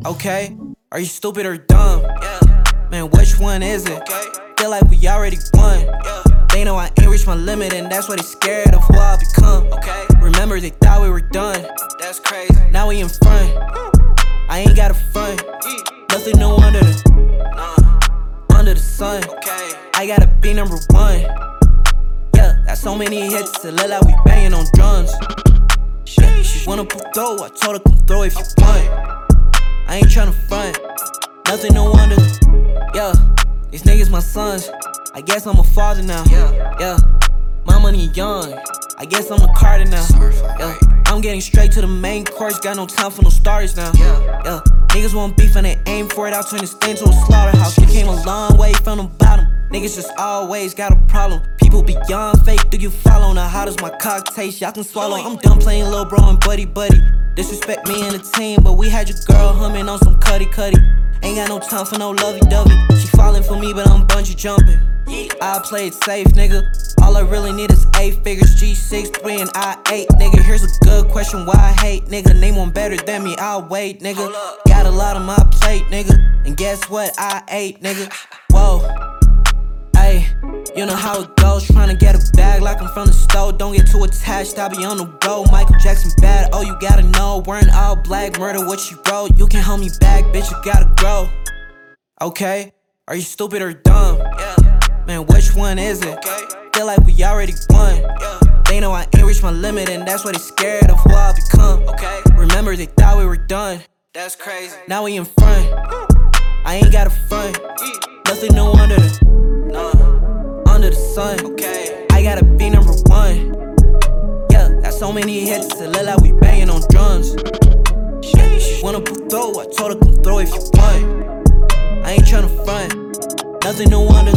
Okay, are you stupid or dumb? Yeah. Man, which one is it? Okay. Feel like we already won. Yeah. They know I ain't reached my limit, and that's why they scared of who I'll become. Okay. Remember, they thought we were done. That's crazy. Now we in front. I ain't got a front. Nothing new under the sun. Okay. I gotta be number one. Yeah, got so many hits to let out, we banging on drums. Yeah, she wanna put throw, I told her come throw if you want. I ain't tryna front, nothing no wonder. Yeah, these niggas my sons. I guess I'm a father now. Yeah, my money young. I guess I'm a Carter now. Yeah, I'm getting straight to the main course. Got no time for no starters now. Yeah, niggas want beef and they aim for it. I'll turn this thing to a slaughterhouse. We came a long way from the bottom. Niggas just always got a problem. People beyond fake, do you follow? Now how does my cock taste? Y'all can swallow. I'm done playing lil' bro and buddy. Disrespect me and the team, but we had your girl humming on some cuddy. Ain't got no time for no lovey-dovey. She falling for me, but I'm bungee jumping. I play it safe, nigga. All I really need is 8 figures, G6, 3 and I8, nigga. Here's a good question, why I hate, nigga. Name one better than me, I'll wait, nigga. Got a lot on my plate, nigga. And guess what? I ate, nigga. Whoa. Ay, you know how it goes, tryna get a bag like I'm from the stove. Don't get too attached, I'll be on the go. Michael Jackson bad, oh you gotta know. Wearing all black, murder what you wrote. You can't hold me back, bitch, you gotta grow. Okay, are you stupid or dumb? Yeah. Man, which one is it? Okay. Feel like we already won. Yeah. They know I ain't reached my limit, and that's why they scared of who I'll become. Okay. Remember, they thought we were done. That's crazy. Now we in front. I ain't got a front. Nothing new under the sun. Okay. I gotta be number one. Yeah, got so many hits to let out, we banging on drums. Yeah, she wanna put throw, I told her come throw if you want. I ain't tryna front, nothing new under